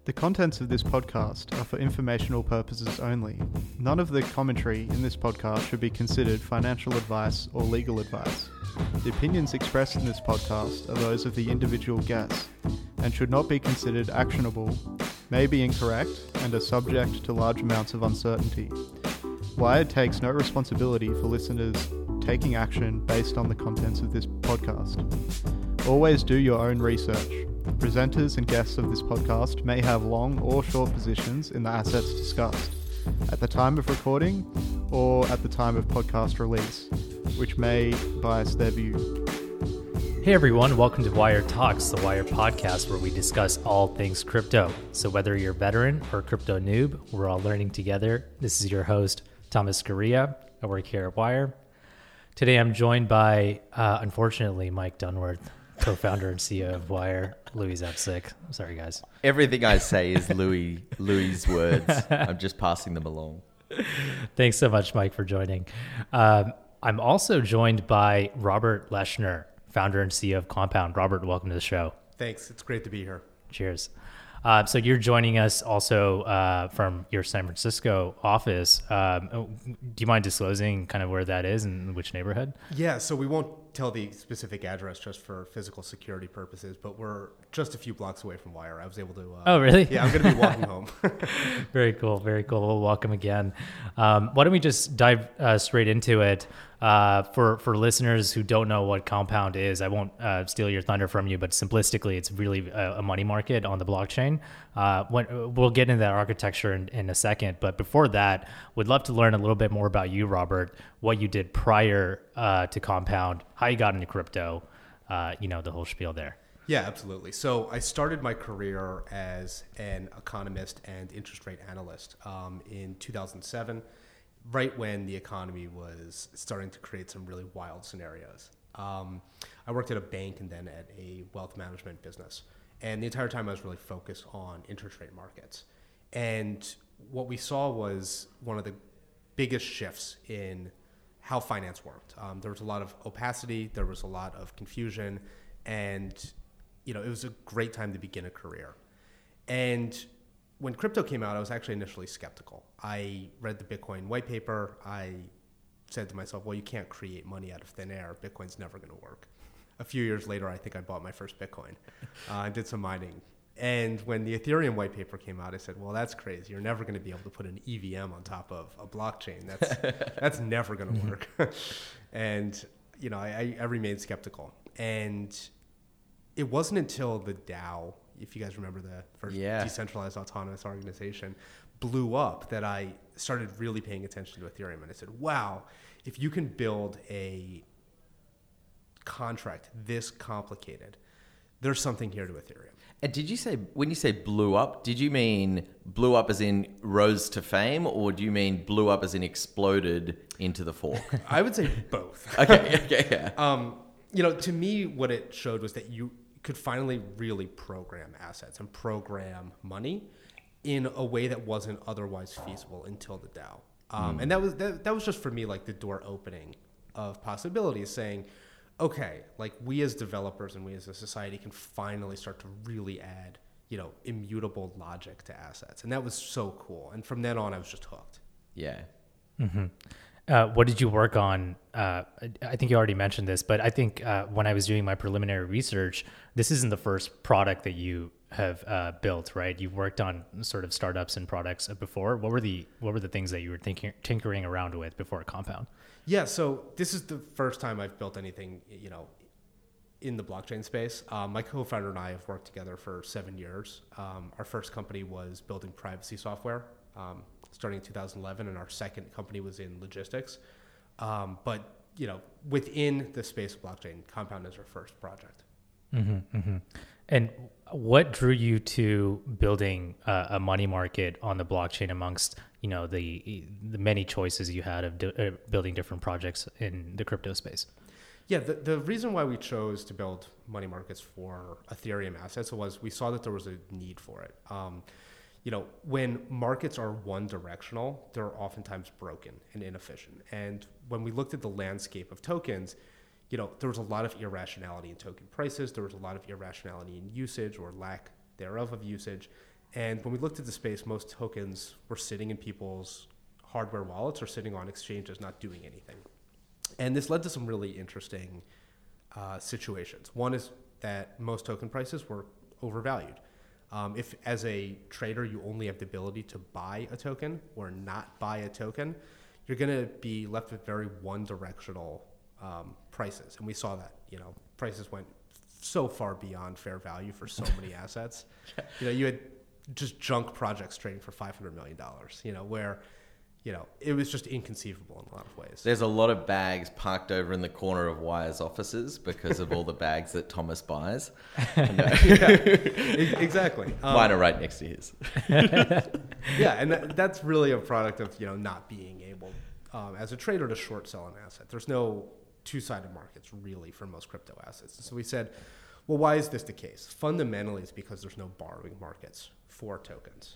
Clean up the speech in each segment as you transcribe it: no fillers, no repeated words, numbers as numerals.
The contents of this podcast are for informational purposes only. None of the commentary in this podcast should be considered financial advice or legal advice. The opinions expressed in this podcast are those of the individual guests and should not be considered actionable, may be incorrect, and are subject to large amounts of uncertainty. Wired takes no responsibility for listeners taking action based on the contents of this podcast. Always do your own research. Presenters and guests of this podcast may have long or short positions in the assets discussed at the time of recording or at the time of podcast release, which may bias their view. Hey everyone, welcome to Wire Talks, the Wire podcast where we discuss all things crypto. So whether you're a veteran or a crypto noob, we're all learning together. This is your host, Thomas Correa. I work here at Wire. Today I'm joined by, unfortunately, Mike Dunworth, co-founder and CEO of Wire. Louis Epsick. I'm sorry, guys. Everything I say is Louis's words. I'm just passing them along. Thanks so much, Mike, for joining. I'm also joined by Robert Leshner, founder and CEO of Compound. Robert, welcome to the show. Thanks. It's great to be here. Cheers. So you're joining us also from your San Francisco office. Do you mind disclosing kind of where that is and which neighborhood? Yeah, so we won't tell the specific address just for physical security purposes, but we're just a few blocks away from Wire. I was able to... Oh, really? Yeah, I'm going to be walking home. Very cool. Very cool. Well, welcome again. Why don't we just dive straight into it? For listeners who don't know what Compound is, I won't steal your thunder from you, but simplistically, it's really a money market on the blockchain. We'll get into that architecture in a second, but before that, would love to learn a little bit more about you, Robert, what you did prior to Compound, how you got into crypto, the whole spiel there. Yeah, absolutely. So I started my career as an economist and interest rate analyst in 2007. Right when the economy was starting to create some really wild scenarios. I worked at a bank and then at a wealth management business. And the entire time I was really focused on interest rate markets. And what we saw was one of the biggest shifts in how finance worked. There was a lot of opacity, there was a lot of confusion, and it was a great time to begin a career. And when crypto came out, I was actually initially skeptical. I read the Bitcoin white paper. I said to myself, well, you can't create money out of thin air. Bitcoin's never going to work. A few years later, I think I bought my first Bitcoin. I did some mining. And when the Ethereum white paper came out, I said, well, that's crazy. You're never going to be able to put an EVM on top of a blockchain. That's never going to work. And, I remained skeptical. And it wasn't until the DAO, if you guys remember the first decentralized autonomous organization, blew up that I started really paying attention to Ethereum. And I said, wow, if you can build a contract this complicated, there's something here to Ethereum. And did you say, when you say blew up, did you mean blew up as in rose to fame, or do you mean blew up as in exploded into the fork? I would say both. Okay, yeah. To me, what it showed was that you could finally really program assets and program money in a way that wasn't otherwise feasible until the DAO. And that was just for me like the door opening of possibilities, saying, okay, like we as developers and we as a society can finally start to really add, immutable logic to assets. And that was so cool. And from then on, I was just hooked. Yeah. Mm-hmm. What did you work on? I think you already mentioned this, but I think when I was doing my preliminary research, this isn't the first product that you have built, right? You've worked on sort of startups and products before. What were the things that you were tinkering around with before Compound? Yeah, so this is the first time I've built anything, in the blockchain space. My co-founder and I have worked together for 7 years. Our first company was building privacy software, starting in 2011, and our second company was in logistics. But within the space of blockchain, Compound is our first project. Mm-hmm, mm-hmm. And what drew you to building a money market on the blockchain amongst the many choices you had of building different projects in the crypto space? Yeah, the reason why we chose to build money markets for Ethereum assets was we saw that there was a need for it. When markets are one directional, they're oftentimes broken and inefficient. And when we looked at the landscape of tokens, there was a lot of irrationality in token prices. There was a lot of irrationality in usage or lack thereof of usage. And when we looked at the space, most tokens were sitting in people's hardware wallets or sitting on exchanges, not doing anything. And this led to some really interesting situations. One is that most token prices were overvalued. If as a trader you only have the ability to buy a token or not buy a token, you're going to be left with very one-directional prices. And we saw that, prices went so far beyond fair value for so many assets. You had just junk projects trading for $500 million, where it was just inconceivable in a lot of ways. There's a lot of bags parked over in the corner of Wire's offices because of all the bags that Thomas buys. Exactly. Mine are right next to his. And that's really a product of not being able, as a trader, to short sell an asset. There's no two-sided markets really for most crypto assets. And so we said, well, why is this the case? Fundamentally, it's because there's no borrowing markets for tokens.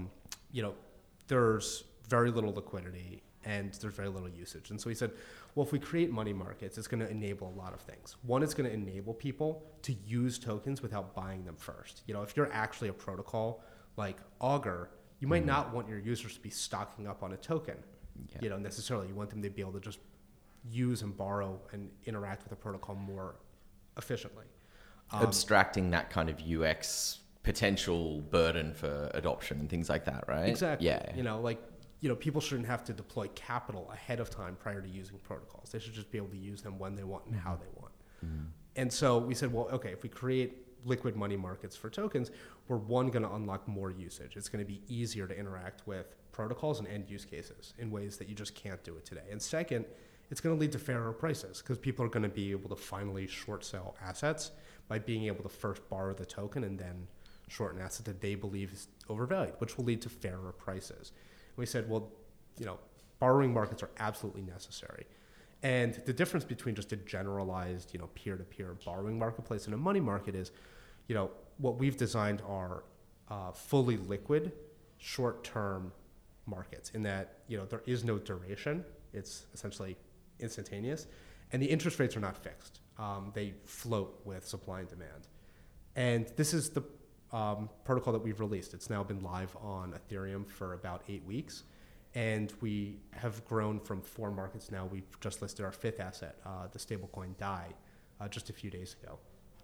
There's very little liquidity and there's very little usage. And so we said, well, if we create money markets, it's going to enable a lot of things. One, it's going to enable people to use tokens without buying them first. If you're actually a protocol like Augur, you might not want your users to be stocking up on a token, necessarily. You want them to be able to just use and borrow and interact with the protocol more efficiently. Abstracting that kind of UX potential burden for adoption and things like that, right? Exactly. Yeah. People shouldn't have to deploy capital ahead of time prior to using protocols. They should just be able to use them when they want and how they want. And so we said, well, okay, if we create liquid money markets for tokens, we're going to unlock more usage. It's going to be easier to interact with protocols and end use cases in ways that you just can't do it today. And second, it's going to lead to fairer prices because people are going to be able to finally short sell assets by being able to first borrow the token and then short an asset that they believe is overvalued, which will lead to fairer prices. And we said, well, borrowing markets are absolutely necessary. And the difference between just a generalized, peer-to-peer borrowing marketplace and a money market is, what we've designed are fully liquid, short-term markets in that, there is no duration. It's essentially instantaneous. And the interest rates are not fixed. They float with supply and demand. And this is the protocol that we've released. It's now been live on Ethereum for about 8 weeks. And we have grown from 4 markets now. We've just listed our 5th asset, the stablecoin DAI, just a few days ago.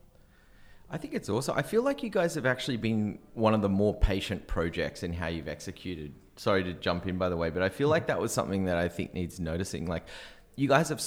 I think it's also, I feel like you guys have actually been one of the more patient projects in how you've executed. Sorry to jump in, by the way, but I feel like that was something that I think needs noticing. Like, you guys have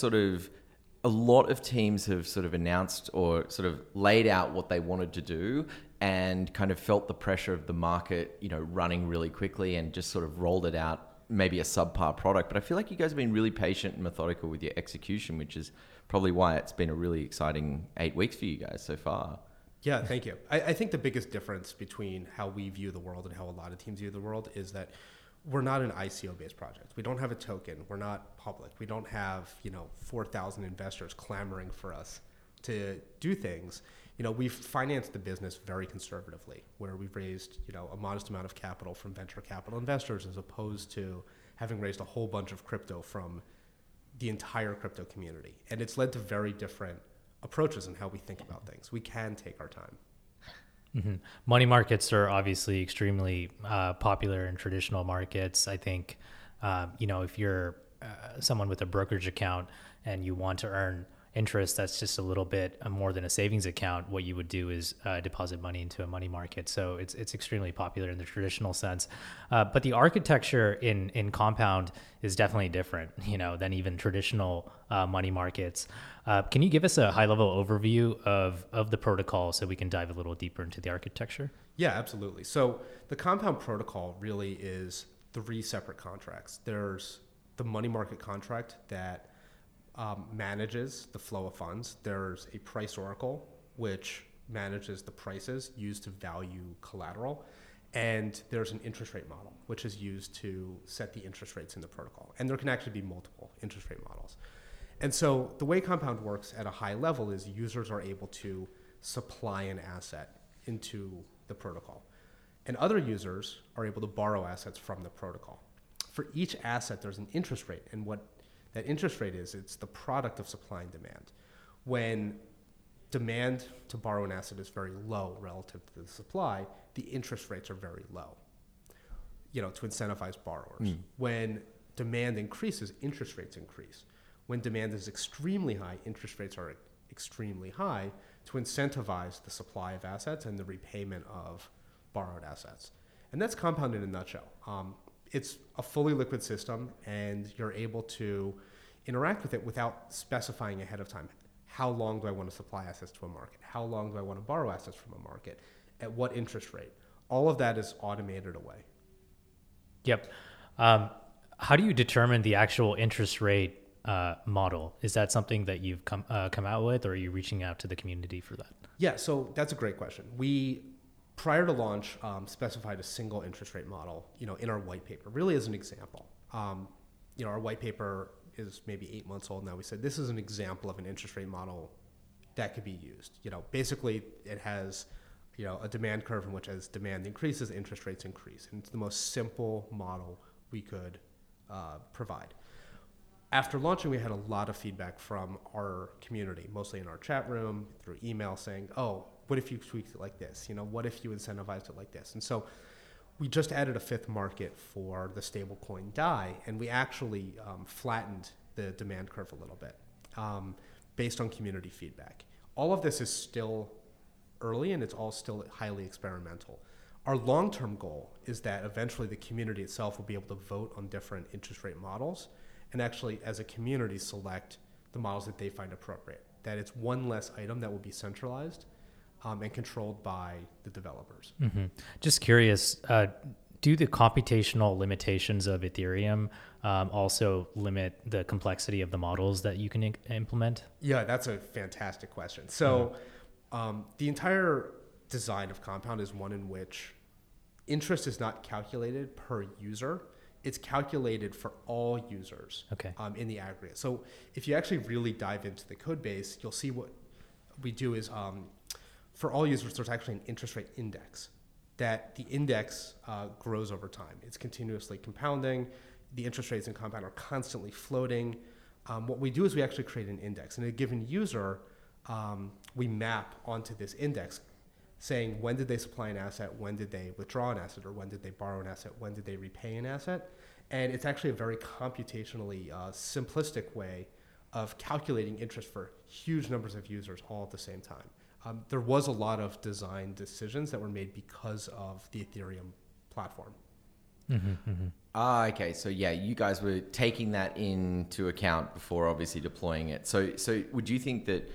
a lot of teams have sort of announced or sort of laid out what they wanted to do and kind of felt the pressure of the market, running really quickly and just sort of rolled it out, maybe a subpar product. But I feel like you guys have been really patient and methodical with your execution, which is probably why it's been a really exciting 8 weeks for you guys so far. Yeah, thank you. I think the biggest difference between how we view the world and how a lot of teams view the world is that we're not an ICO-based project. We don't have a token. We're not public. We don't have 4,000 investors clamoring for us to do things. We've financed the business very conservatively, where we've raised a modest amount of capital from venture capital investors, as opposed to having raised a whole bunch of crypto from the entire crypto community. And it's led to very different approaches in how we think about things. We can take our time. Mm-hmm. Money markets are obviously extremely popular in traditional markets. I think, if you're someone with a brokerage account and you want to earn interest that's just a little bit more than a savings account, what you would do is deposit money into a money market. So it's extremely popular in the traditional sense. But the architecture in Compound is definitely different, than even traditional money markets. Can you give us a high-level overview of the protocol so we can dive a little deeper into the architecture? Yeah, absolutely. So the Compound protocol really is 3 separate contracts. There's the money market contract that manages the flow of funds. There's a price oracle, which manages the prices used to value collateral. And there's an interest rate model, which is used to set the interest rates in the protocol. And there can actually be multiple interest rate models. And so the way Compound works at a high level is users are able to supply an asset into the protocol. And other users are able to borrow assets from the protocol. For each asset, there's an interest rate. And what that interest rate is, it's the product of supply and demand. When demand to borrow an asset is very low relative to the supply, the interest rates are very low, to incentivize borrowers. When demand increases, interest rates increase. When demand is extremely high, interest rates are extremely high to incentivize the supply of assets and the repayment of borrowed assets. And that's Compound in a nutshell. It's a fully liquid system, and you're able to interact with it without specifying ahead of time. How long do I want to supply assets to a market? How long do I want to borrow assets from a market? At what interest rate? All of that is automated away. Yep. How do you determine the actual interest rate model? Is that something that you've come out with, or are you reaching out to the community for that? Yeah, so that's a great question. We, prior to launch, specified a single interest rate model, in our white paper, really as an example. Our white paper is maybe 8 months old now. We said this is an example of an interest rate model that could be used. Basically it has, a demand curve in which as demand increases, interest rates increase. And it's the most simple model we could provide. After launching, we had a lot of feedback from our community, mostly in our chat room, through email, saying, oh, what if you tweaked it like this? What if you incentivized it like this? And so we just added a fifth market for the stablecoin DAI, and we actually flattened the demand curve a little bit based on community feedback. All of this is still early, and it's all still highly experimental. Our long-term goal is that eventually the community itself will be able to vote on different interest rate models and actually, as a community, select the models that they find appropriate. That it's one less item that will be centralized and controlled by the developers. Mm-hmm. Just curious, do the computational limitations of Ethereum also limit the complexity of the models that you can implement? Yeah, that's a fantastic question. So the entire design of Compound is one in which interest is not calculated per user. It's calculated for all users in the aggregate. So if you actually really dive into the code base, you'll see what we do is for all users, there's actually an interest rate index. That the index grows over time. It's continuously compounding. The interest rates in Compound are constantly floating. What we do is we actually create an index. And a given user, we map onto this index saying when did they supply an asset, when did they withdraw an asset, or when did they borrow an asset, when did they repay an asset. And it's actually a very computationally simplistic way of calculating interest for huge numbers of users all at the same time. There was a lot of design decisions that were made because of the Ethereum platform. Mm-hmm, mm-hmm. Okay. So yeah, you guys were taking that into account before obviously deploying it. So would you think that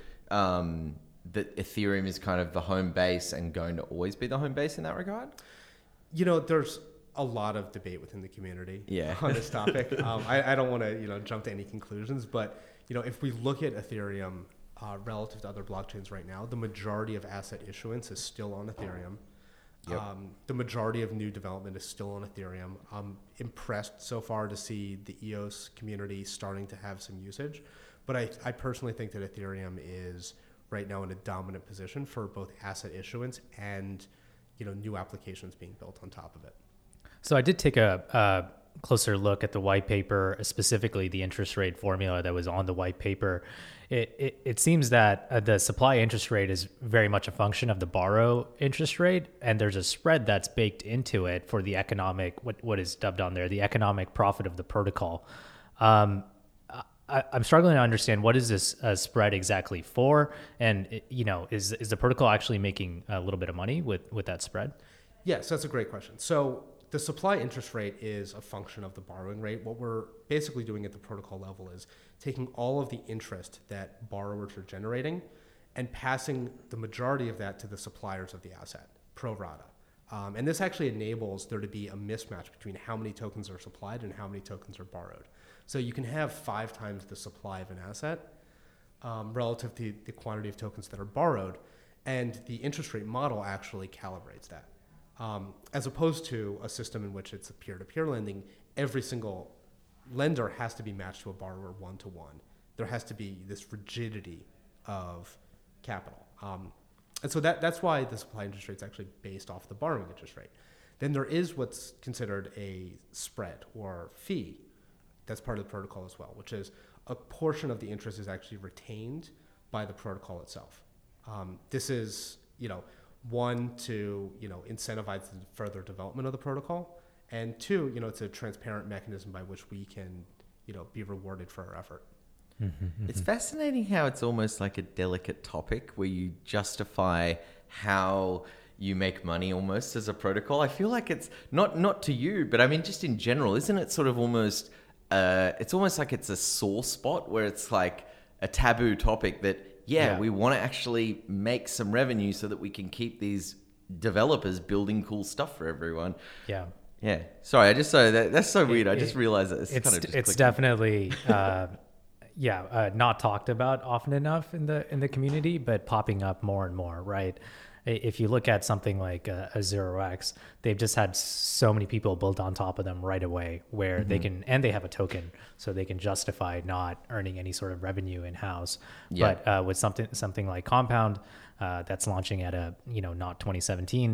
that Ethereum is kind of the home base and going to always be the home base in that regard? There's a lot of debate within the community on this topic. I don't want to jump to any conclusions, but if we look at Ethereum relative to other blockchains right now, the majority of asset issuance is still on Ethereum. Yep. The majority of new development is still on Ethereum. I'm impressed so far to see the EOS community starting to have some usage, but I personally think that Ethereum is right now in a dominant position for both asset issuance and new applications being built on top of it. So I did take a closer look at the white paper, specifically the interest rate formula that was on the white paper. It seems that the supply interest rate is very much a function of the borrow interest rate, and there's a spread that's baked into it for the economic, what is dubbed on there, the economic profit of the protocol. I'm struggling to understand what is this spread exactly for, and is the protocol actually making a little bit of money with that spread? Yes, that's a great question. So the supply interest rate is a function of the borrowing rate. What we're basically doing at the protocol level is taking all of the interest that borrowers are generating and passing the majority of that to the suppliers of the asset, pro rata. And this actually enables there to be a mismatch between how many tokens are supplied and how many tokens are borrowed. So you can have 5 times the supply of an asset relative to the quantity of tokens that are borrowed, and the interest rate model actually calibrates that. As opposed to a system in which it's a peer-to-peer lending, every single lender has to be matched to a borrower one-to-one. There has to be this rigidity of capital. And so that's why the supply interest rate is actually based off the borrowing interest rate. Then there is what's considered a spread or fee that's part of the protocol as well, which is a portion of the interest is actually retained by the protocol itself. This is, One, to incentivize the further development of the protocol, and two, it's a transparent mechanism by which we can be rewarded for our effort. It's fascinating how it's almost like a delicate topic where you justify how you make money almost as a protocol. I feel like it's not to you, but I mean just in general, isn't it sort of almost it's almost like it's a sore spot where it's like a taboo topic that we want to actually make some revenue so that we can keep these developers building cool stuff for everyone. Yeah. Yeah. Sorry, I just that's so weird. I just realized that it's kind of just it's definitely not talked about often enough in the community, but popping up more and more, right? If you look at something like a 0x, they've just had so many people built on top of them right away where they can, and they have a token, so they can justify not earning any sort of revenue in-house. Yeah. But with something like Compound, that's launching at not 2017,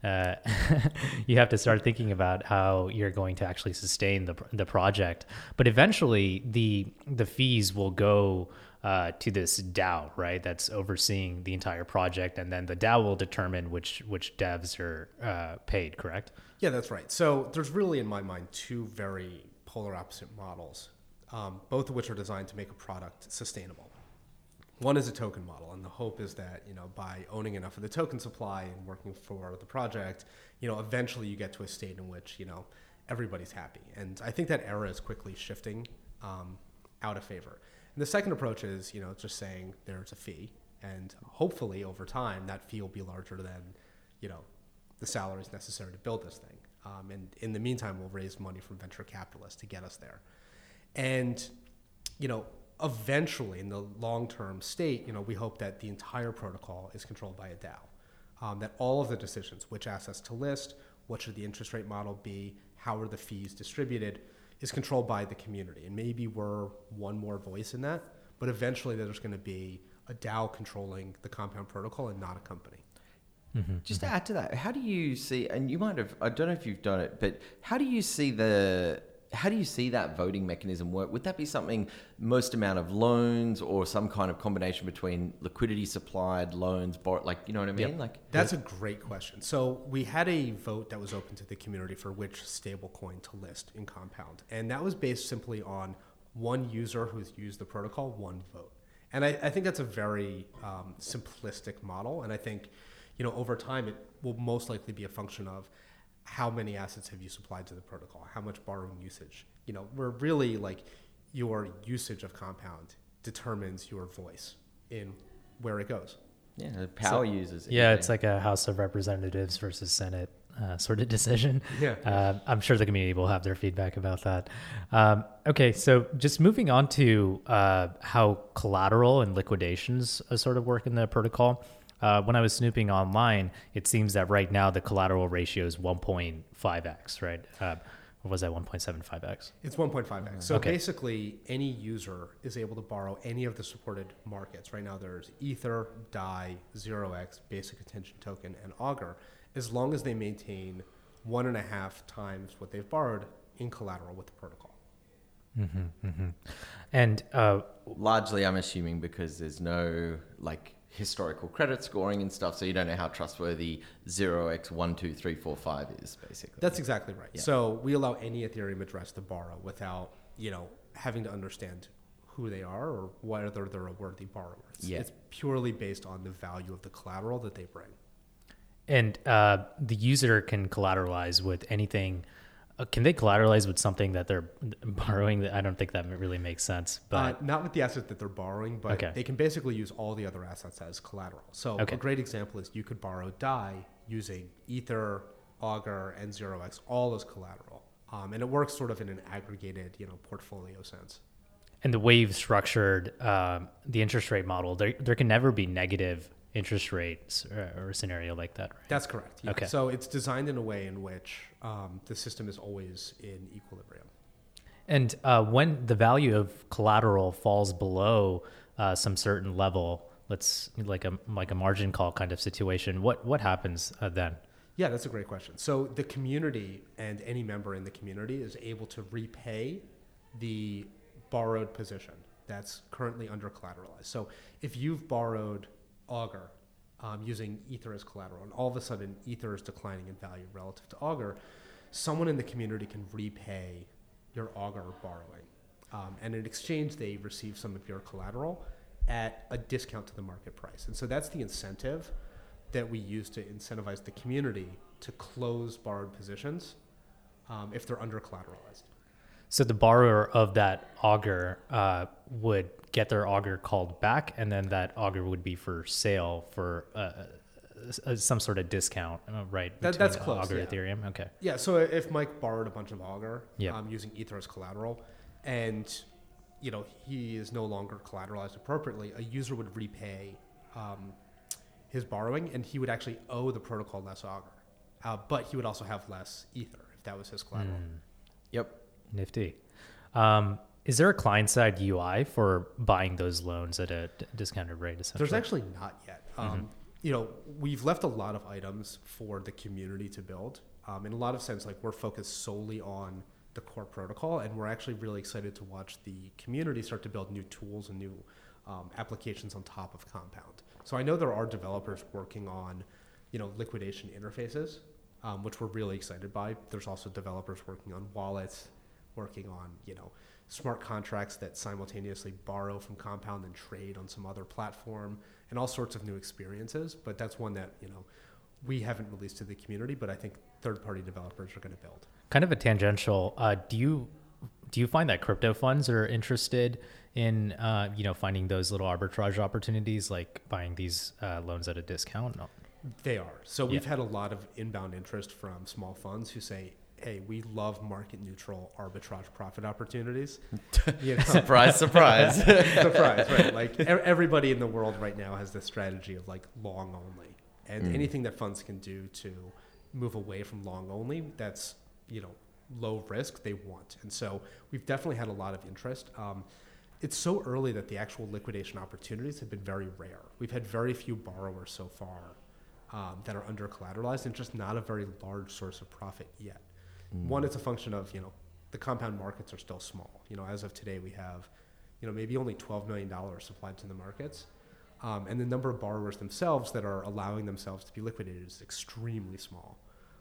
you have to start thinking about how you're going to actually sustain the project. But eventually, the fees will go to this DAO, right? That's overseeing the entire project, and then the DAO will determine which devs are paid. Correct? Yeah, that's right. So there's really, in my mind, two very polar opposite models, both of which are designed to make a product sustainable. One is a token model, and the hope is that by owning enough of the token supply and working for the project, eventually you get to a state in which everybody's happy. And I think that era is quickly shifting out of favor. And the second approach is just saying there's a fee, and hopefully over time that fee will be larger than the salaries necessary to build this thing. And in the meantime, we'll raise money from venture capitalists to get us there. And eventually, in the long-term state, we hope that the entire protocol is controlled by a DAO, that all of the decisions, which assets to list, what should the interest rate model be, how are the fees distributed, is controlled by the community. And maybe we're one more voice in that, but eventually there's going to be a DAO controlling the Compound protocol and not a company. Just to add to that, how do you see, and you might have, I don't know if you've done it, but how do you see that voting mechanism work? Would that be something, most amount of loans, or some kind of combination between liquidity supplied, loans, you know what I mean? Yep. That's a great question. So we had a vote that was open to the community for which stablecoin to list in Compound. And that was based simply on one user who's used the protocol, one vote. And I think that's a very simplistic model. And I think, over time, it will most likely be a function of how many assets have you supplied to the protocol, how much borrowing usage. We're really your usage of Compound determines your voice in where it goes. Yeah, the power users. Yeah, it's like a House of Representatives versus Senate sort of decision. Yeah. I'm sure the community will have their feedback about that. Okay, so just moving on to how collateral and liquidations sort of work in the protocol. When I was snooping online, it seems that right now the collateral ratio is 1.5x, right? Or was that 1.75x? It's 1.5x. So basically, any user is able to borrow any of the supported markets. Right now, there's Ether, DAI, 0x, Basic Attention Token, and Augur, as long as they maintain 1.5 times what they've borrowed in collateral with the protocol. And largely, I'm assuming, because there's no historical credit scoring and stuff, so you don't know how trustworthy 0x 1, 2, 3, 4, 5 is, basically. That's exactly right. Yeah. So we allow any Ethereum address to borrow without having to understand who they are or whether they're a worthy borrower. It's purely based on the value of the collateral that they bring. And the user can collateralize with anything. Can they collateralize with something that they're borrowing? I don't think that really makes sense. But not with the asset that they're borrowing, but they can basically use all the other assets as collateral. So a great example is you could borrow DAI using Ether, Augur, and 0x all as collateral. And it works sort of in an aggregated, portfolio sense. And the way you've structured the interest rate model, there can never be negative interest rates or a scenario like that, right? That's correct. Yeah. Okay. So it's designed in a way in which the system is always in equilibrium. And when the value of collateral falls below some certain level, let's like a margin call kind of situation, what happens then? Yeah, that's a great question. So the community and any member in the community is able to repay the borrowed position that's currently under collateralized. So if you've borrowed Augur using Ether as collateral, and all of a sudden Ether is declining in value relative to Augur, someone in the community can repay your Augur borrowing. And in exchange, they receive some of your collateral at a discount to the market price. And so that's the incentive that we use to incentivize the community to close borrowed positions if they're under collateralized. So the borrower of that Augur would get their Augur called back, and then that Augur would be for sale for some sort of discount, right? That's close. Augur Yeah. Ethereum. Okay. Yeah. So if Mike borrowed a bunch of Augur Yep. using Ether as collateral, and he is no longer collateralized appropriately, a user would repay his borrowing, and he would actually owe the protocol less Augur, but he would also have less Ether if that was his collateral. Yep. Nifty. Is there a client-side UI for buying those loans at a discounted rate? Essentially, There's actually not yet. We've left a lot of items for the community to build. In a lot of sense, like we're focused solely on the core protocol, and we're actually really excited to watch the community start to build new tools and new applications on top of Compound. So I know there are developers working on, liquidation interfaces, which we're really excited by. There's also developers working on wallets, working on, smart contracts that simultaneously borrow from Compound and trade on some other platform, and all sorts of new experiences. But that's one that, we haven't released to the community, but I think third-party developers are going to build. kind of a tangential. Do you find that crypto funds are interested in finding those little arbitrage opportunities, like buying these loans at a discount? No. They are. So we've had a lot of inbound interest from small funds who say, hey, we love market neutral arbitrage profit opportunities. Surprise, surprise. Surprise, right? Like everybody in the world right now has this strategy of like long only. And anything that funds can do to move away from long only, that's, low risk, they want. And so we've definitely had a lot of interest. It's so early that the actual liquidation opportunities have been very rare. We've had very few borrowers so far that are under collateralized, and just not a very large source of profit yet. One, it's a function of, the compound markets are still small. As of today, we have, maybe only $12 million supplied to the markets. And the number of borrowers themselves that are allowing themselves to be liquidated is extremely small.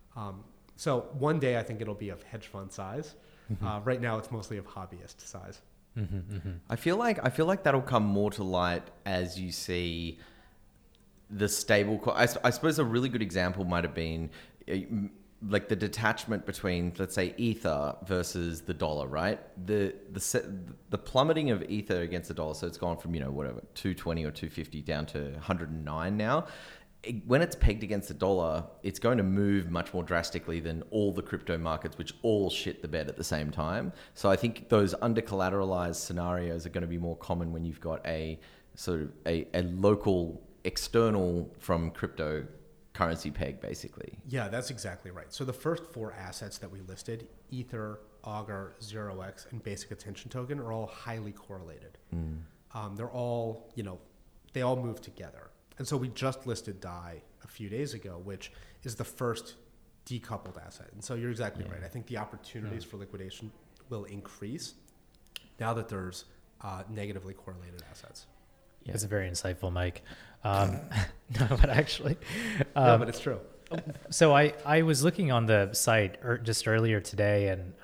So one day I think it'll be of hedge fund size. Right now it's mostly of hobbyist size. I feel like that'll come more to light as you see the stable. I suppose a really good example might have been like the detachment between, let's say, Ether versus the dollar, right? The plummeting of Ether against the dollar, so it's gone from 220 or 250 down to 109 now. When it's pegged against the dollar, it's going to move much more drastically than all the crypto markets, which all shit the bed at the same time. So I think those under collateralized scenarios are going to be more common when you've got a sort of a local external from crypto currency peg, basically. Yeah, that's exactly right. So the first four assets that we listed, Ether, Augur, 0x, and Basic Attention Token, are all highly correlated. They're all, they all move together. And so we just listed DAI a few days ago, which is the first decoupled asset. And so you're exactly right. I think the opportunities for liquidation will increase now that there's negatively correlated assets. Yeah. It's very insightful, Mike. No, but actually, No, but it's true. So I was looking on the site just earlier today, and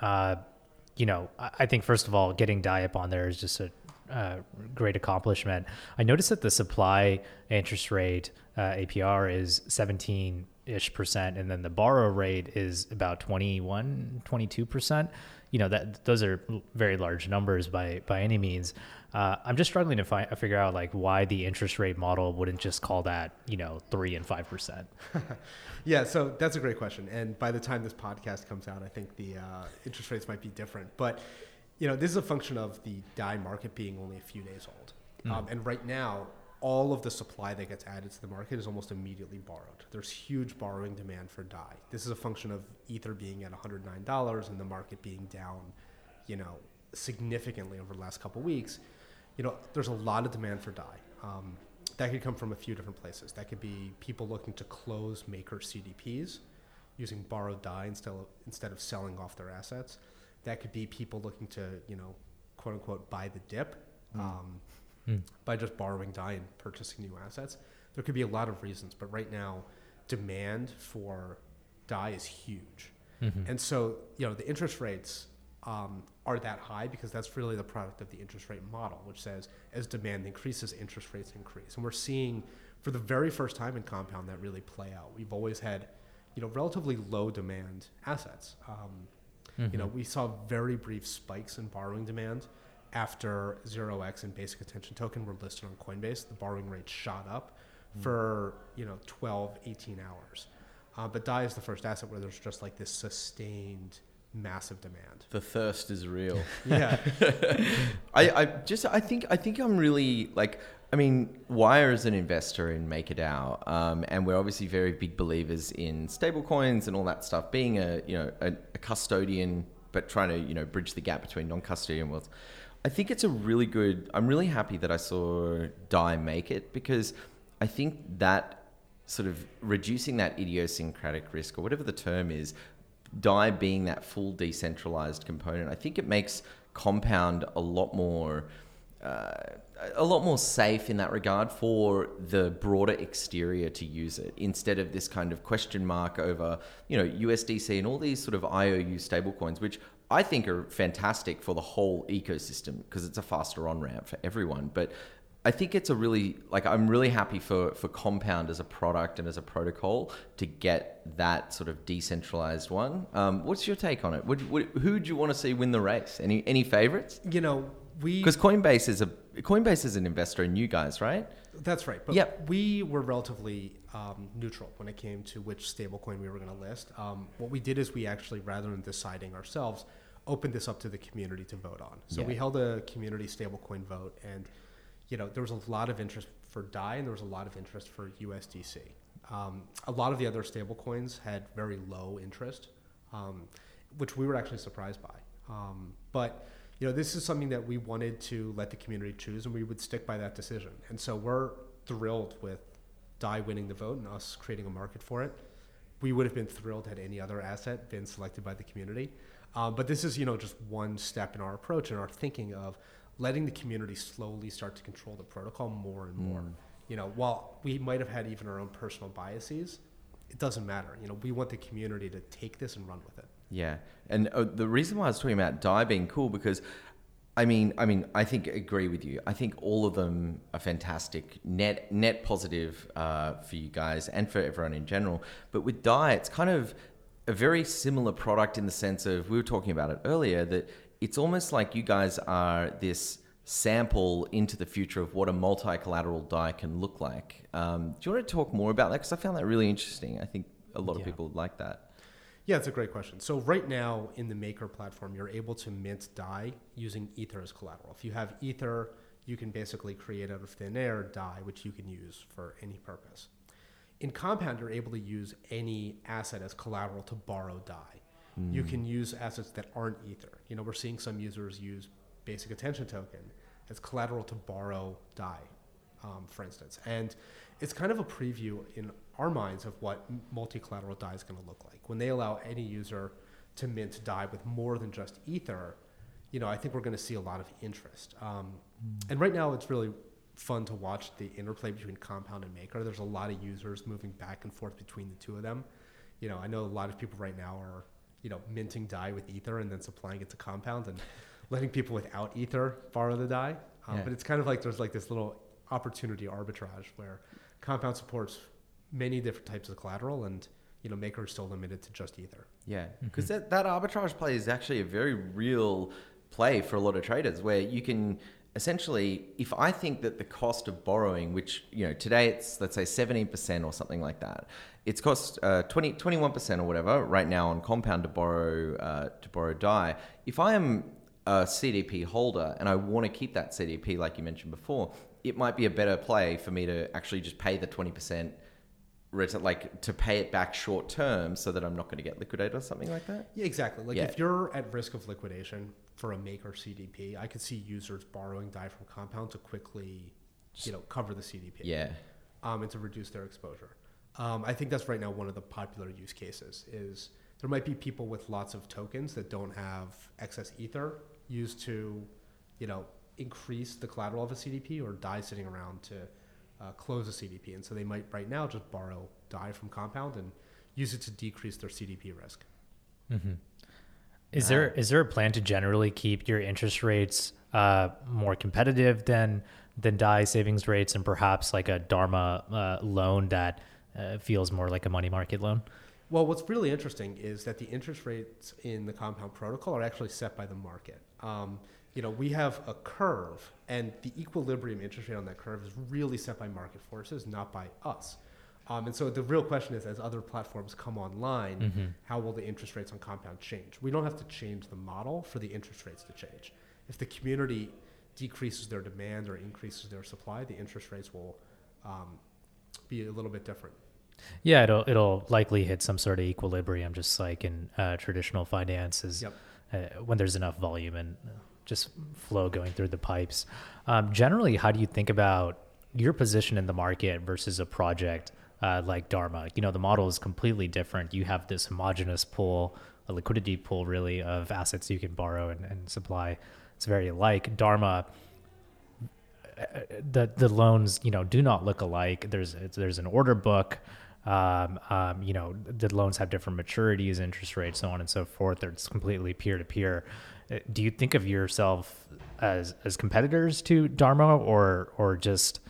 I think first of all, getting DAI up on there is just a great accomplishment. I noticed that the supply interest rate APR is 17-ish%, and then the borrow rate is about 22%. That those are very large numbers by any means. I'm just struggling to figure out like why the interest rate model wouldn't just call that 3 and 5%. Yeah, so that's a great question. And by the time this podcast comes out, I think the interest rates might be different. But this is a function of the DAI market being only a few days old. And right now, all of the supply that gets added to the market is almost immediately borrowed. There's huge borrowing demand for DAI. This is a function of Ether being at $109 and the market being down, significantly over the last couple of weeks. There's a lot of demand for DAI. That could come from a few different places. That could be people looking to close maker CDPs using borrowed DAI instead of selling off their assets. That could be people looking to, quote unquote, buy the dip by just borrowing DAI and purchasing new assets. there could be a lot of reasons, but right now, demand for Dai is huge. And so, the interest rates are that high because that's really the product of the interest rate model, which says as demand increases, interest rates increase. And we're seeing for the very first time in Compound that really play out. We've always had, relatively low demand assets. We saw very brief spikes in borrowing demand after 0x and Basic Attention Token were listed on Coinbase. The borrowing rate shot up for 12, 18 hours. But Dai is the first asset where there's just like this sustained massive demand. The thirst is real. Yeah. I think I'm really like, Wire is an investor in MakerDAO, and we're obviously very big believers in stablecoins and all that stuff. Being a custodian, but trying to bridge the gap between non-custodian worlds. I think it's I'm really happy that I saw Dai make it, because I think that sort of reducing that idiosyncratic risk, or whatever the term is, Dai being that full decentralized component, I think it makes Compound a lot more safe in that regard for the broader exterior to use it, instead of this kind of question mark over, USDC and all these sort of IOU stablecoins, which I think are fantastic for the whole ecosystem because it's a faster on-ramp for everyone. But I think it's I'm really happy for Compound as a product and as a protocol to get that sort of decentralized one. What's your take on it? Who do you want to see win the race? Any favorites? Because Coinbase is an investor in you guys, right? That's right. But we were relatively neutral when it came to which stablecoin we were going to list. What we did is we actually, rather than deciding ourselves, opened this up to the community to vote on. So we held a community stablecoin vote, and there was a lot of interest for Dai and there was a lot of interest for USDC. A lot of the other stablecoins had very low interest, which we were actually surprised by. But this is something that we wanted to let the community choose, and we would stick by that decision. And so we're thrilled with Dai winning the vote and us creating a market for it. We would have been thrilled had any other asset been selected by the community. But this is, just one step in our approach and our thinking of letting the community slowly start to control the protocol more and more. While we might have had even our own personal biases, it doesn't matter. We want the community to take this and run with it. Yeah. And the reason why I was talking about Dai being cool, because I agree with you. I think all of them are fantastic, net positive for you guys and for everyone in general. But with Dai, it's kind of a very similar product in the sense of, we were talking about it earlier, that it's almost like you guys are this sample into the future of what a multi-collateral Dai can look like. Do you want to talk more about that? Because I found that really interesting. I think a lot of people would like that. Yeah, it's a great question. So right now in the Maker platform, you're able to mint Dai using Ether as collateral. If you have Ether, you can basically create out of thin air Dai, which you can use for any purpose. In Compound, you're able to use any asset as collateral to borrow Dai. You can use assets that aren't Ether. We're seeing some users use Basic Attention Token as collateral to borrow Dai, for instance. And it's kind of a preview in our minds of what multi-collateral Dai is going to look like. When they allow any user to mint Dai with more than just Ether, I think we're going to see a lot of interest. And right now, it's really fun to watch the interplay between Compound and Maker. There's a lot of users moving back and forth between the two of them. I know a lot of people right now are minting Dai with Ether and then supplying it to Compound and letting people without Ether borrow the Dai. But it's kind of like there's like this little opportunity arbitrage where Compound supports many different types of collateral, and Maker is still limited to just Ether. Yeah, because that arbitrage play is actually a very real play for a lot of traders, where you can essentially, if I think that the cost of borrowing, which today it's, let's say 17% or something like that, it's cost 21% or whatever right now on Compound to borrow Dai. If I am a CDP holder and I want to keep that CDP, like you mentioned before, it might be a better play for me to actually just pay the 20%, like to pay it back short term, so that I'm not going to get liquidated or something like that. Yeah, exactly. If you're at risk of liquidation for a Maker CDP, I could see users borrowing Dai from Compound to quickly, cover the CDP. Yeah. And to reduce their exposure. I think that's right now one of the popular use cases. Is there might be people with lots of tokens that don't have excess Ether used to, increase the collateral of a CDP, or Dai sitting around to close a CDP. And so they might right now just borrow DAI from Compound and use it to decrease their CDP risk. Mm-hmm. Is there a plan to generally keep your interest rates more competitive than DAI savings rates, and perhaps like a Dharma loan that feels more like a money market loan? Well, what's really interesting is that the interest rates in the Compound protocol are actually set by the market. We have a curve, and the equilibrium interest rate on that curve is really set by market forces, not by us. And so the real question is, as other platforms come online, how will the interest rates on Compound change? We don't have to change the model for the interest rates to change. If the community decreases their demand or increases their supply, the interest rates will be a little bit different. Yeah, it'll likely hit some sort of equilibrium, just like in traditional finances. Yep. When there's enough volume and just flow going through the pipes. Generally, how do you think about your position in the market versus a project like Dharma? The model is completely different. You have this homogenous pool, a liquidity pool really of assets you can borrow and supply. It's very alike. Dharma, the loans, do not look alike. There's an order book. The loans have different maturities, interest rates, so on and so forth. It's completely peer-to-peer. Do you think of yourself as competitors to Dharma, or just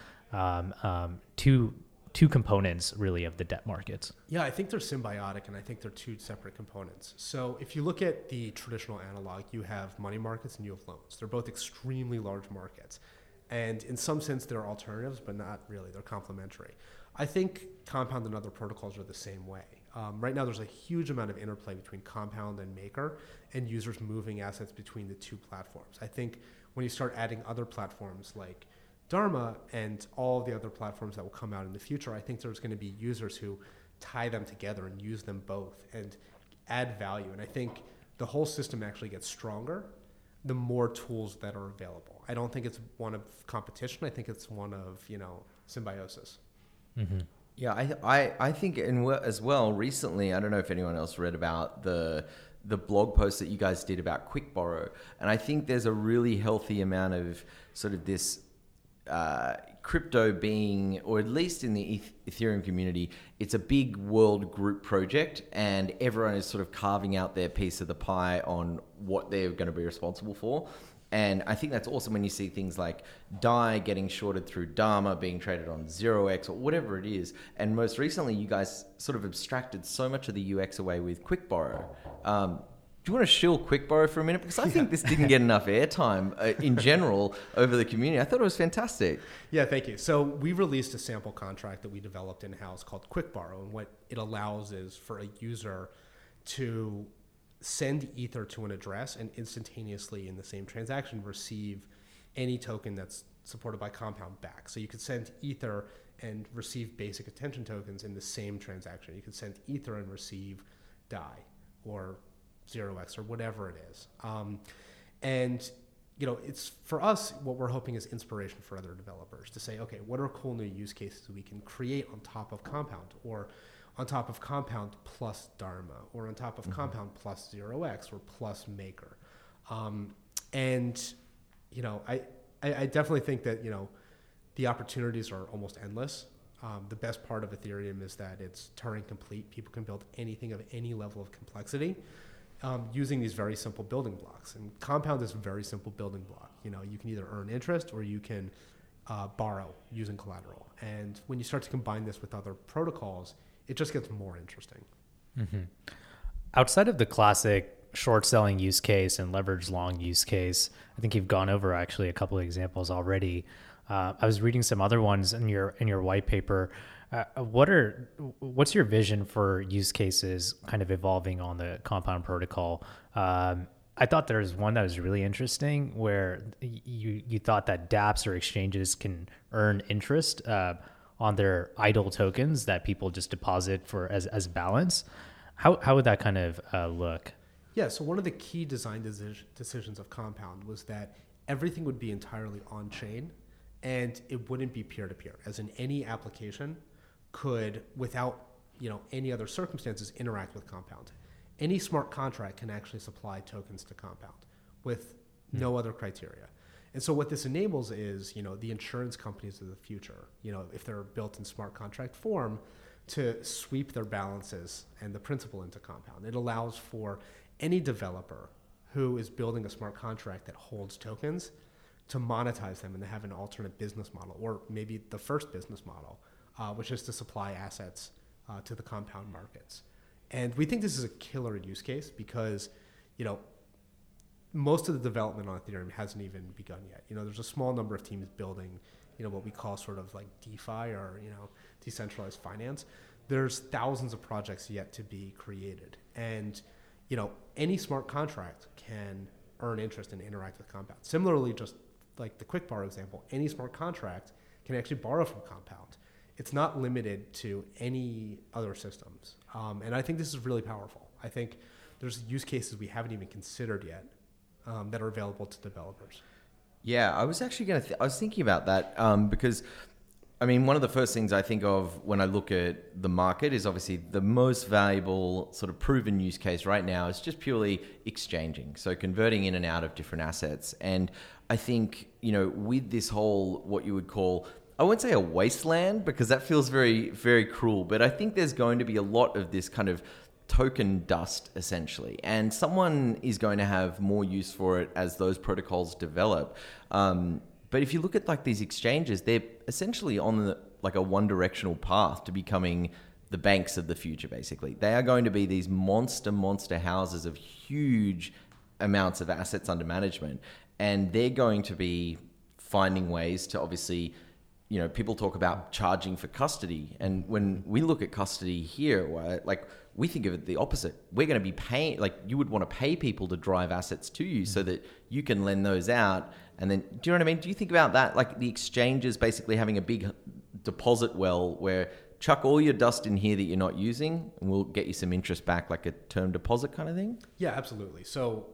two components really of the debt markets? Yeah, I think they're symbiotic, and I think they're two separate components. So if you look at the traditional analog, you have money markets and you have loans. They're both extremely large markets. And in some sense, they're alternatives, but not really. They're complementary. I think Compound and other protocols are the same way. Right now, there's a huge amount of interplay between Compound and Maker and users moving assets between the two platforms. I think when you start adding other platforms like Dharma and all the other platforms that will come out in the future, I think there's going to be users who tie them together and use them both and add value. And I think the whole system actually gets stronger the more tools that are available. I don't think it's one of competition. I think it's one of, symbiosis. Mm-hmm. Yeah, I think as well, recently, I don't know if anyone else read about the blog post that you guys did about Quick Borrow. And I think there's a really healthy amount of sort of this crypto being, or at least in the Ethereum community, it's a big world group project, and everyone is sort of carving out their piece of the pie on what they're going to be responsible for. And I think that's awesome when you see things like DAI getting shorted through Dharma, being traded on 0x or whatever it is. And most recently, you guys sort of abstracted so much of the UX away with Quick Borrow. Do you want to shill Quick Borrow for a minute? Because I think this didn't get enough airtime in general over the community. I thought it was fantastic. Yeah, thank you. So we released a sample contract that we developed in-house called Quick Borrow. And what it allows is for a user to send Ether to an address and instantaneously in the same transaction receive any token that's supported by Compound back. So you could send Ether and receive basic attention tokens in the same transaction. You could send Ether and receive DAI or 0x or whatever it is. It's for us, what we're hoping is inspiration for other developers to say, okay, what are cool new use cases we can create on top of Compound, or on top of Compound plus Dharma, or on top of Compound plus 0x or plus Maker. I definitely think that, the opportunities are almost endless. The best part of Ethereum is that it's Turing complete. People can build anything of any level of complexity using these very simple building blocks. And Compound is a very simple building block. You can either earn interest or you can borrow using collateral. And when you start to combine this with other protocols, it just gets more interesting. Mm-hmm. Outside of the classic short selling use case and leverage long use case, I think you've gone over actually a couple of examples already. I was reading some other ones in your white paper. What's your vision for use cases kind of evolving on the Compound protocol? I thought there was one that was really interesting where you thought that dApps or exchanges can earn interest on their idle tokens that people just deposit for as balance. How would that kind of look? Yeah, so one of the key design decisions of Compound was that everything would be entirely on-chain and it wouldn't be peer-to-peer, as in any application could, without any other circumstances, interact with Compound. Any smart contract can actually supply tokens to Compound with no other criteria. And so what this enables is, the insurance companies of the future, if they're built in smart contract form, to sweep their balances and the principal into Compound. It allows for any developer who is building a smart contract that holds tokens to monetize them and to have an alternate business model, or maybe the first business model, which is to supply assets to the Compound markets. And we think this is a killer use case because, most of the development on Ethereum hasn't even begun yet. There's a small number of teams building, what we call sort of like DeFi or, decentralized finance. There's thousands of projects yet to be created. And, any smart contract can earn interest and interact with Compound. Similarly, just like the Quick Borrow example, any smart contract can actually borrow from Compound. It's not limited to any other systems. And I think this is really powerful. I think there's use cases we haven't even considered yet that are available to developers. Yeah, I was actually I was thinking about that because, one of the first things I think of when I look at the market is obviously the most valuable sort of proven use case right now is just purely exchanging. So converting in and out of different assets. And I think, with this whole, what you would call, I won't say a wasteland because that feels very, very cruel, but I think there's going to be a lot of this kind of token dust essentially, and someone is going to have more use for it as those protocols develop. But if you look at like these exchanges, they're essentially on like a one-directional path to becoming the banks of the future. Basically, they are going to be these monster houses of huge amounts of assets under management, and they're going to be finding ways to obviously. People talk about charging for custody. And when we look at custody here, like we think of it the opposite. We're going to be paying, like you would want to pay people to drive assets to you so that you can lend those out. And then, do you know what I mean? Do you think about that? Like the exchanges basically having a big deposit well where chuck all your dust in here that you're not using and we'll get you some interest back, like a term deposit kind of thing? Yeah, absolutely. So,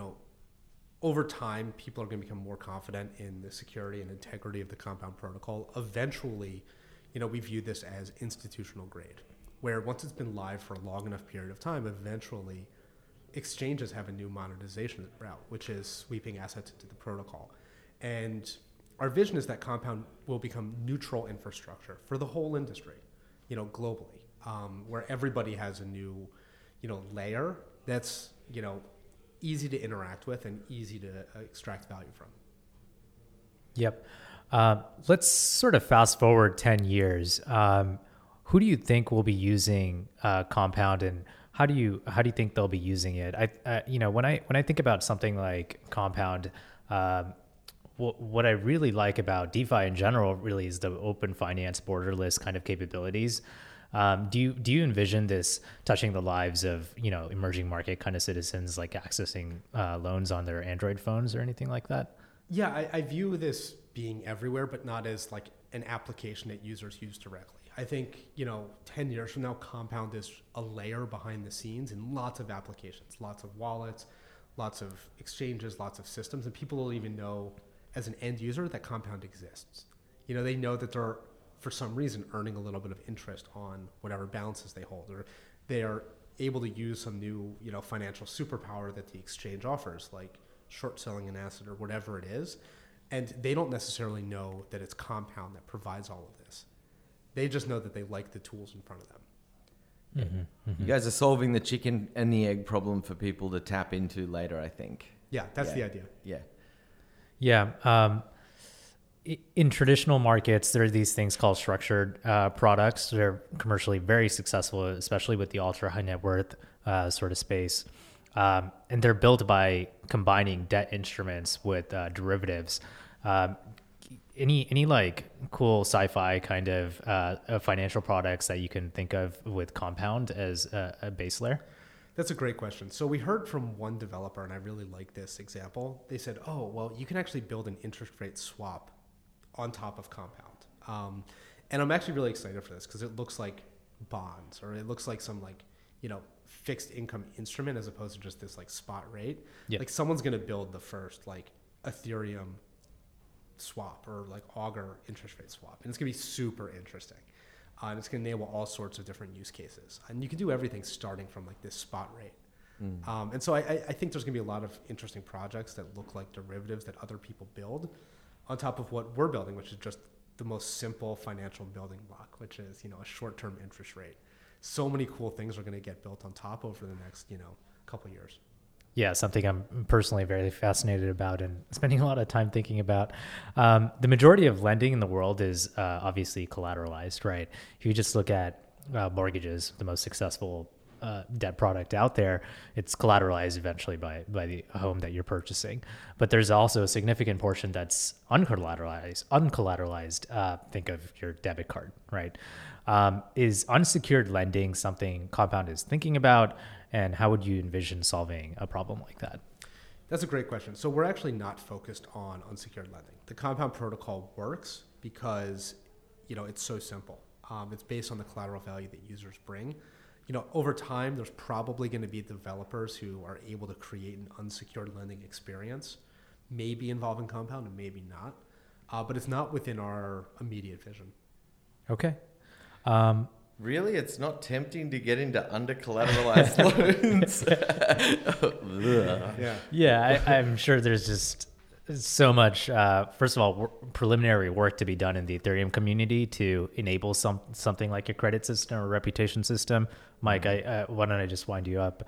over time, people are going to become more confident in the security and integrity of the Compound protocol. Eventually, we view this as institutional grade, where once it's been live for a long enough period of time, eventually exchanges have a new monetization route, which is sweeping assets into the protocol. And our vision is that Compound will become neutral infrastructure for the whole industry, globally, where everybody has a new, layer that's, easy to interact with and easy to extract value from. Yep. Let's sort of fast forward 10 years. Who do you think will be using Compound, and how do you think they'll be using it? When I think about something like Compound, what I really like about DeFi in general really is the open finance, borderless kind of capabilities. Do you envision this touching the lives of, emerging market kind of citizens, like accessing loans on their Android phones or anything like that? Yeah, I view this being everywhere, but not as like an application that users use directly. I think, 10 years from now, Compound is a layer behind the scenes in lots of applications, lots of wallets, lots of exchanges, lots of systems, and people will even know as an end user that Compound exists. They know that they're, for some reason, earning a little bit of interest on whatever balances they hold, or they are able to use some new, financial superpower that the exchange offers, like short selling an asset or whatever it is. And they don't necessarily know that it's Compound that provides all of this. They just know that they like the tools in front of them. Mm-hmm, mm-hmm. You guys are solving the chicken and the egg problem for people to tap into later, I think. Yeah, that's the idea. Yeah. Yeah. In traditional markets, there are these things called structured products. They're commercially very successful, especially with the ultra high net worth sort of space. And they're built by combining debt instruments with derivatives. Any like cool sci-fi kind of financial products that you can think of with Compound as a base layer? That's a great question. So we heard from one developer, and I really like this example. They said, oh, well, you can actually build an interest rate swap on top of Compound. And I'm actually really excited for this because it looks like bonds, or it looks like some fixed income instrument as opposed to just this like spot rate. Yep. Like someone's going to build the first like Ethereum swap or like Augur interest rate swap. And it's going to be super interesting. And it's going to enable all sorts of different use cases. And you can do everything starting from like this spot rate. And so I think there's going to be a lot of interesting projects that look like derivatives that other people build on top of what we're building, which is just the most simple financial building block, which is, a short-term interest rate. So many cool things are going to get built on top over the next, couple of years. Yeah, something I'm personally very fascinated about and spending a lot of time thinking about. The majority of lending in the world is obviously collateralized, right? If you just look at mortgages, the most successful debt product out there, it's collateralized eventually by the home that you're purchasing. But there's also a significant portion that's uncollateralized. Think of your debit card, right? Is unsecured lending something Compound is thinking about? And how would you envision solving a problem like that? That's a great question. So we're actually not focused on unsecured lending. The Compound protocol works because, it's so simple. It's based on the collateral value that users bring. Over time, there's probably going to be developers who are able to create an unsecured lending experience, maybe involving Compound and maybe not. But it's not within our immediate vision. Okay. Really? It's not tempting to get into under-collateralized loans? Yeah, I'm sure there's just so much, first of all, preliminary work to be done in the Ethereum community to enable something like a credit system or reputation system. Mike, why don't I just wind you up?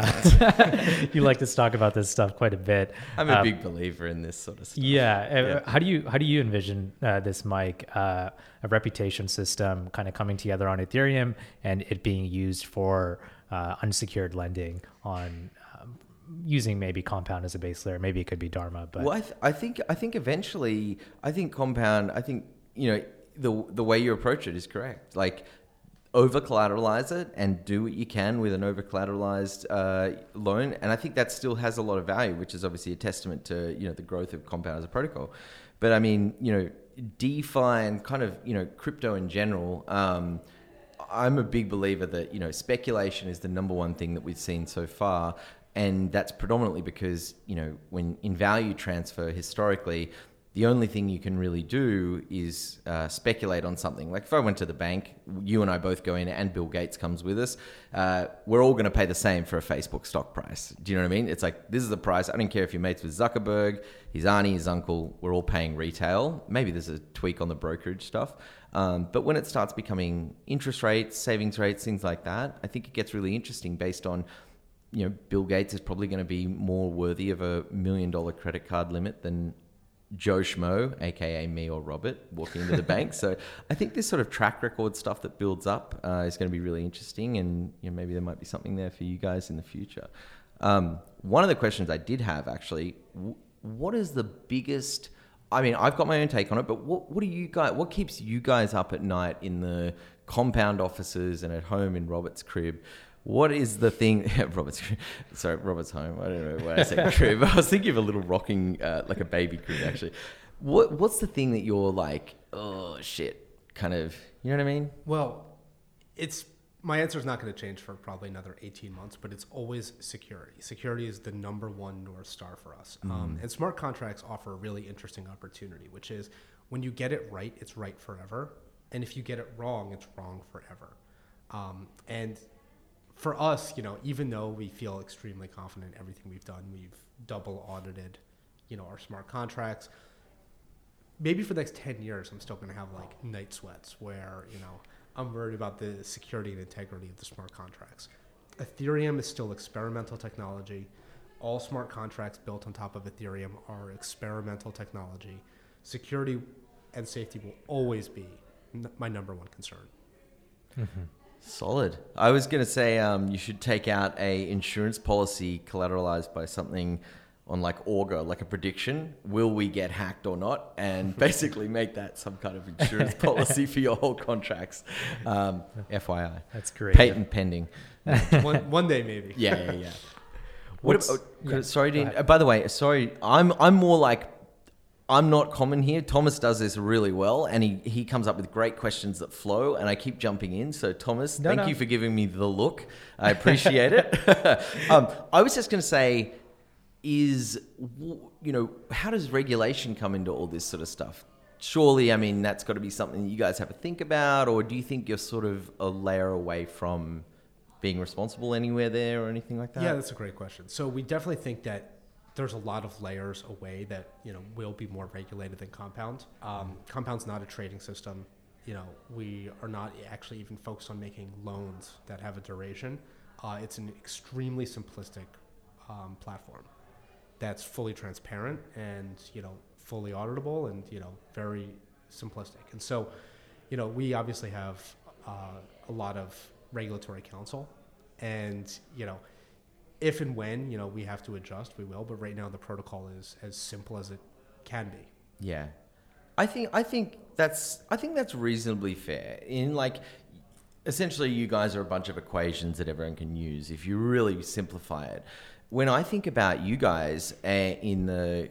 You like to talk about this stuff quite a bit. I'm a big believer in this sort of stuff. Yeah. How do you envision this, Mike? A reputation system kind of coming together on Ethereum and it being used for unsecured lending on using maybe Compound as a base layer. Maybe it could be Dharma, but well, I think eventually, Compound. The way you approach it is correct. Like, over collateralize it and do what you can with an over collateralized loan, and I think that still has a lot of value, which is obviously a testament to the growth of Compound as a protocol. But I mean, DeFi and kind of crypto in general. I'm a big believer that speculation is the number one thing that we've seen so far. And that's predominantly because, when in value transfer historically, the only thing you can really do is speculate on something. Like if I went to the bank, you and I both go in and Bill Gates comes with us, we're all going to pay the same for a Facebook stock price. Do you know what I mean? It's like, this is the price. I don't care if you're mates with Zuckerberg, his auntie, his uncle, we're all paying retail. Maybe there's a tweak on the brokerage stuff. But when it starts becoming interest rates, savings rates, things like that, I think it gets really interesting based on, Bill Gates is probably going to be more worthy of $1 million credit card limit than Joe Schmo, aka me or Robert, walking into the bank. So I think this sort of track record stuff that builds up is going to be really interesting, and maybe there might be something there for you guys in the future. One of the questions I did have actually, what is the biggest? I mean, I've got my own take on it, but what do you guys? What keeps you guys up at night in the Compound offices and at home in Robert's crib? What is the thing? Robert's home. I don't know why I said crib. I was thinking of a little rocking, like a baby crib, actually. What's the thing that you're like, oh shit, kind of, you know what I mean? Well, my answer is not going to change for probably another 18 months, but it's always security. Security is the number one North Star for us. And smart contracts offer a really interesting opportunity, which is when you get it right, it's right forever. And if you get it wrong, it's wrong forever. And for us, even though we feel extremely confident in everything we've done, we've double audited, our smart contracts. Maybe for the next 10 years, I'm still going to have like night sweats where, I'm worried about the security and integrity of the smart contracts. Ethereum is still experimental technology. All smart contracts built on top of Ethereum are experimental technology. Security and safety will always be my number one concern. Mm-hmm. Solid. I was going to say you should take out a insurance policy collateralized by something on like Augur, like a prediction. Will we get hacked or not? And basically make that some kind of insurance policy for your whole contracts. FYI. That's great. Patent pending. One day maybe. Yeah. Sorry, Dean. By the way, sorry. I'm more like, I'm not common here. Thomas does this really well, and he comes up with great questions that flow, and I keep jumping in. So, Thomas, thank you for giving me the look. I appreciate it. I was just going to say, how does regulation come into all this sort of stuff? Surely, I mean, that's got to be something you guys have to think about, or do you think you're sort of a layer away from being responsible anywhere there or anything like that? Yeah, that's a great question. So we definitely think that there's a lot of layers away that, will be more regulated than Compound. Compound's not a trading system. We are not actually even focused on making loans that have a duration. It's an extremely simplistic platform that's fully transparent and, fully auditable and, very simplistic. And so, we obviously have a lot of regulatory counsel, and, if and when, we have to adjust, we will. But right now the protocol is as simple as it can be. Yeah. I think that's reasonably fair. In like, essentially, you guys are a bunch of equations that everyone can use if you really simplify it. When I think about you guys in the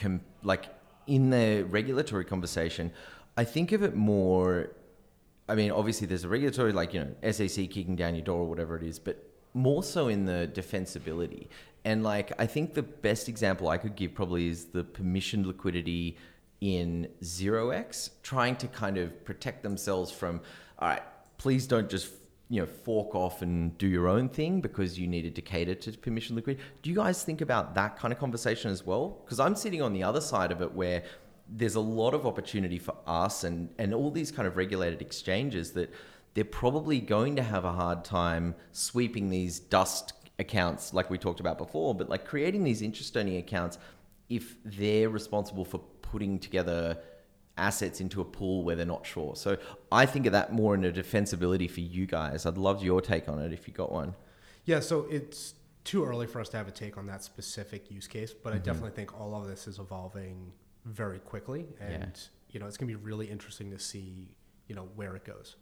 regulatory conversation, I think of it more. I mean, obviously, there's a regulatory, SEC kicking down your door or whatever it is, but more so in the defensibility. And I think the best example I could give probably is the permissioned liquidity in 0x, trying to kind of protect themselves from, all right, please don't just fork off and do your own thing because you needed to cater to permission liquidity. Do you guys think about that kind of conversation as well? Because I'm sitting on the other side of it where there's a lot of opportunity for us and all these kind of regulated exchanges that they're probably going to have a hard time sweeping these dust accounts like we talked about before, but creating these interest-only accounts if they're responsible for putting together assets into a pool where they're not sure. So I think of that more in a defensibility for you guys. I'd love your take on it if you got one. Yeah, so it's too early for us to have a take on that specific use case, but I definitely think all of this is evolving very quickly, and it's going to be really interesting to see where it goes.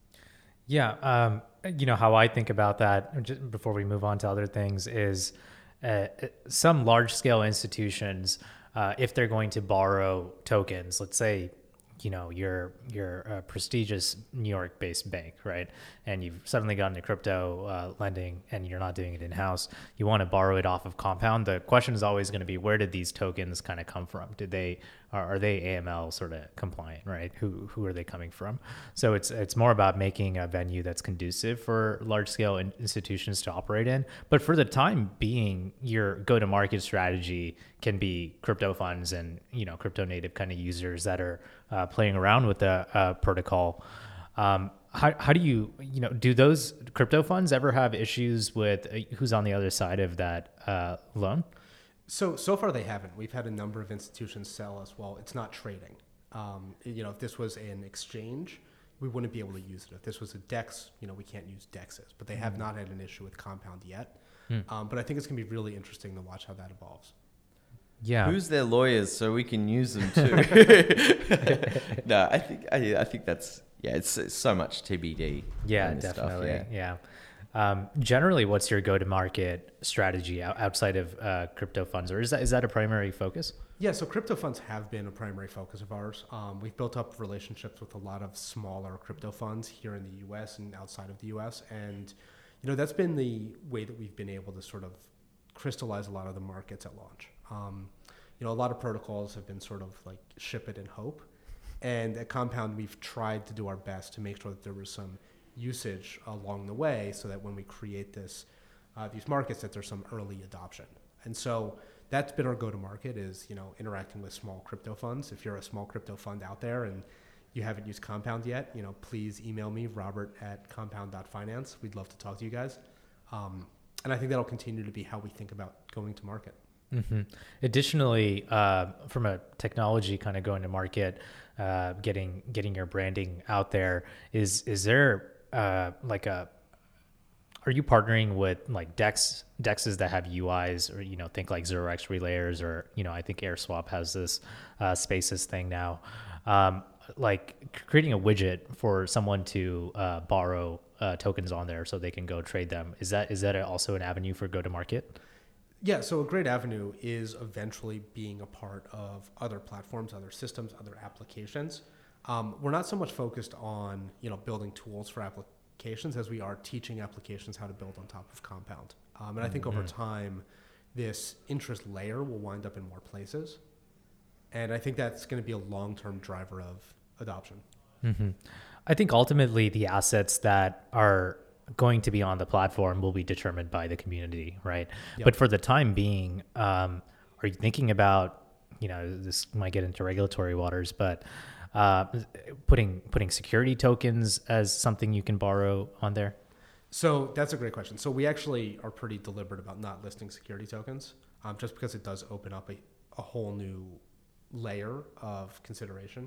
Yeah, how I think about that, just before we move on to other things, is some large-scale institutions, if they're going to borrow tokens, let's say, you're a prestigious New York-based bank, right? And you've suddenly gotten into crypto lending, and you're not doing it in-house. You want to borrow it off of Compound. The question is always going to be, where did these tokens kind of come from? Are they AML sort of compliant, right? Who are they coming from? So it's more about making a venue that's conducive for large-scale institutions to operate in. But for the time being, your go-to-market strategy can be crypto funds and crypto native kind of users that are playing around with the protocol. How do you do those crypto funds ever have issues with who's on the other side of that loan? So far they haven't. We've had a number of institutions tell us, well, it's not trading. If this was an exchange, we wouldn't be able to use it. If this was a DEX, we can't use DEXs. But they have not had an issue with Compound yet. But I think it's going to be really interesting to watch how that evolves. Yeah. Who's their lawyers so we can use them too? No, I think that's it's so much TBD. Yeah, definitely. Stuff, yeah. Generally, what's your go-to-market strategy outside of crypto funds, or is that a primary focus? Yeah, so crypto funds have been a primary focus of ours. We've built up relationships with a lot of smaller crypto funds here in the U.S. and outside of the U.S., and that's been the way that we've been able to sort of crystallize a lot of the markets at launch. A lot of protocols have been sort of like ship it and hope, and at Compound we've tried to do our best to make sure that there was some usage along the way, so that when we create these markets, that there's some early adoption. And so that's been our go-to-market, is interacting with small crypto funds. If you're a small crypto fund out there and you haven't used Compound yet, please email me, robert@compound.finance. We'd love to talk to you guys. And I think that'll continue to be how we think about going to market. Mm-hmm. Additionally, from a technology kind of going to market, getting your branding out there, is there are you partnering with DEXs that have UIs, or think like 0x Relayers, or I think AirSwap has this Spaces thing now, creating a widget for someone to borrow tokens on there so they can go trade them. Is that also an avenue for go to market? Yeah, so a great avenue is eventually being a part of other platforms, other systems, other applications. We're not so much focused on building tools for applications as we are teaching applications how to build on top of Compound. And I think over time, this interest layer will wind up in more places. And I think that's going to be a long-term driver of adoption. Mm-hmm. I think ultimately the assets that are going to be on the platform will be determined by the community, right? Yep. But for the time being, are you thinking about, this might get into regulatory waters, but putting security tokens as something you can borrow on there? So that's a great question. So we actually are pretty deliberate about not listing security tokens, just because it does open up a whole new layer of consideration.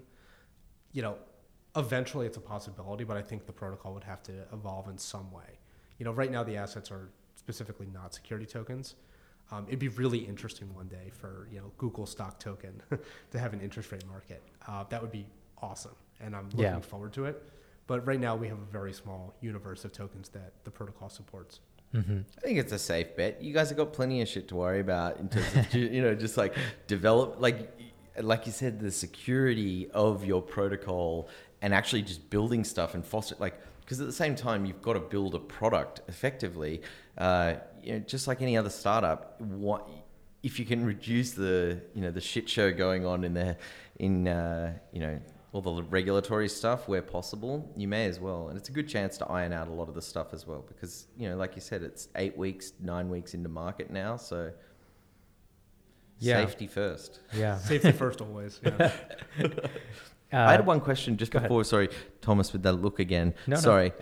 Eventually it's a possibility, but I think the protocol would have to evolve in some way. Right now the assets are specifically not security tokens. It'd be really interesting one day for Google stock token to have an interest rate market. That would be awesome, and I'm looking forward to it. But right now we have a very small universe of tokens that the protocol supports. Mm-hmm. I think it's a safe bet. You guys have got plenty of shit to worry about in terms of just like develop, like you said, the security of your protocol and actually just building stuff and foster, because at the same time you've got to build a product effectively. Just like any other startup, if you can reduce the shit show going on in all the regulatory stuff where possible, you may as well. And it's a good chance to iron out a lot of the stuff as well, because like you said, it's 8 weeks, 9 weeks into market now, so safety first. Yeah, safety first always. Yeah. I had one question just before. Sorry, Thomas, with that look again. No.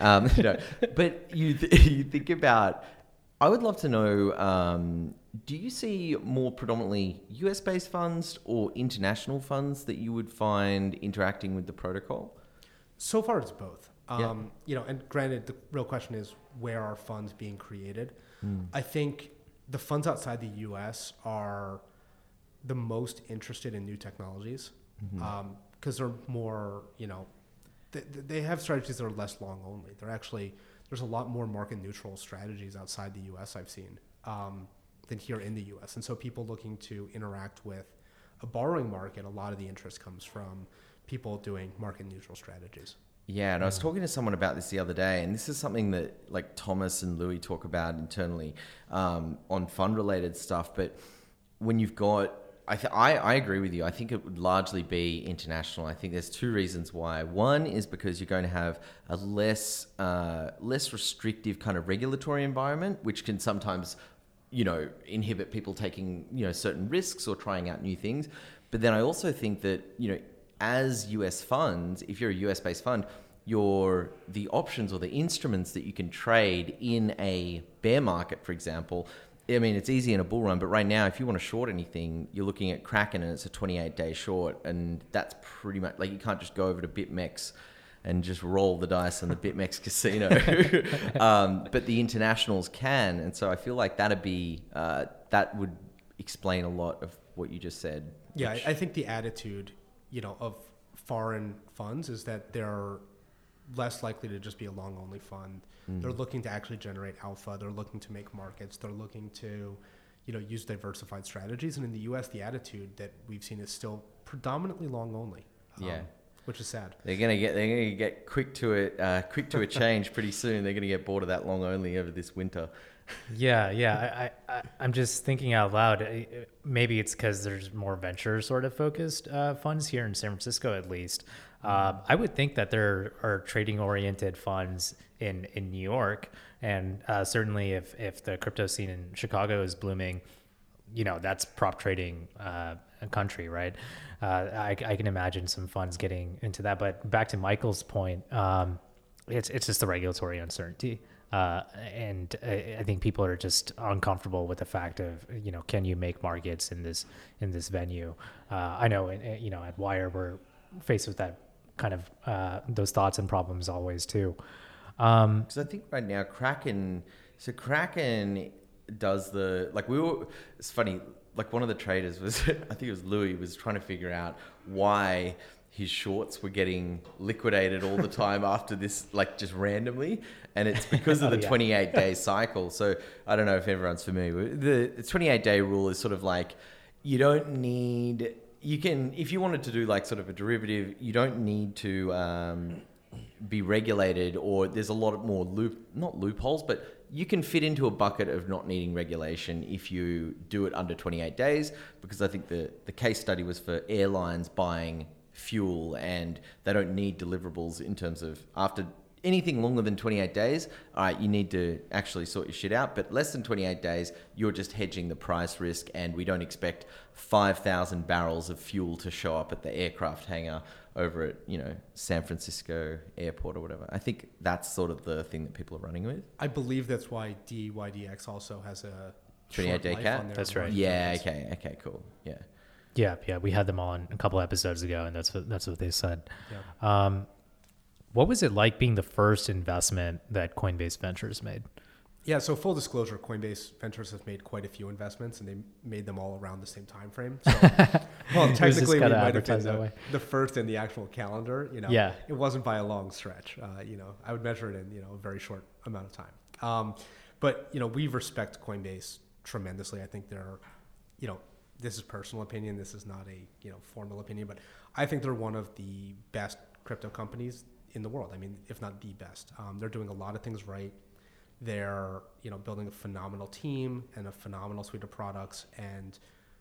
But you think about. I would love to know. Do you see more predominantly US-based funds or international funds that you would find interacting with the protocol? So far, it's both. And granted, the real question is, where are funds being created? I think the funds outside the US are the most interested in new technologies. Because they're more, they have strategies that are less long only. There's a lot more market neutral strategies outside the US I've seen than here in the US. And so people looking to interact with a borrowing market, a lot of the interest comes from people doing market neutral strategies. Yeah, and I was talking to someone about this the other day, and this is something that like Thomas and Louis talk about internally on fund related stuff. But when you've got I agree with you. I think it would largely be international. I think there's two reasons why. One is because you're going to have a less restrictive kind of regulatory environment, which can sometimes, inhibit people taking, certain risks or trying out new things. But then I also think that, as US funds, if you're a US-based fund, the options or the instruments that you can trade in a bear market, for example, I mean, it's easy in a bull run, but right now, if you want to short anything, you're looking at Kraken and it's a 28-day short, and that's pretty much you can't just go over to BitMEX and just roll the dice on the BitMEX casino. But the internationals can, and so I feel like that would explain a lot of what you just said. Yeah, I think the attitude, of foreign funds is that they're less likely to just be a long-only fund. They're looking to actually generate alpha. They're looking to make markets. They're looking to, use diversified strategies. And in the U.S., the attitude that we've seen is still predominantly long-only. Which is sad. They're gonna get quick to a change pretty soon. They're gonna get bored of that long-only over this winter. Yeah. I'm just thinking out loud. Maybe it's because there's more venture sort of focused funds here in San Francisco, at least. I would think that there are trading oriented funds in New York, and certainly if the crypto scene in Chicago is blooming, that's prop trading country, right? I can imagine some funds getting into that. But back to Michael's point, it's just the regulatory uncertainty. And I think people are just uncomfortable with the fact of, can you make markets in this venue? I know, at Wire, we're faced with that kind of those thoughts and problems always too. Because I think right now Kraken does it's funny, one of the traders was, I think it was Louis, was trying to figure out why his shorts were getting liquidated all the time after this, just randomly. And it's because of the 28-day cycle. So I don't know if everyone's familiar with the 28-day rule is sort of you don't need, if you wanted to do sort of a derivative, you don't need to be regulated, or there's a lot more not loopholes, but you can fit into a bucket of not needing regulation if you do it under 28 days, because I think the case study was for airlines buying fuel, and they don't need deliverables in terms of anything longer than 28 days, all right, you need to actually sort your shit out. But less than 28 days, you're just hedging the price risk, and we don't expect 5,000 barrels of fuel to show up at the aircraft hangar over at, San Francisco airport or whatever. I think that's sort of the thing that people are running with. I believe that's why DYDX also has a 28-day short life cap? on their That's right. Yeah, okay, cool. Yeah. Yeah. We had them on a couple episodes ago, and that's what they said. Yeah. What was it like being the first investment that Coinbase Ventures made? Yeah, so full disclosure, Coinbase Ventures has made quite a few investments, and they made them all around the same time frame. So, well, technically, we might have been the first in the actual calendar. Yeah. It wasn't by a long stretch. I would measure it in a very short amount of time. But we respect Coinbase tremendously. I think they're, this is personal opinion. This is not a formal opinion, but I think they're one of the best crypto companies in the world. I mean, if not the best. They're doing a lot of things right. They're, building a phenomenal team and a phenomenal suite of products. And,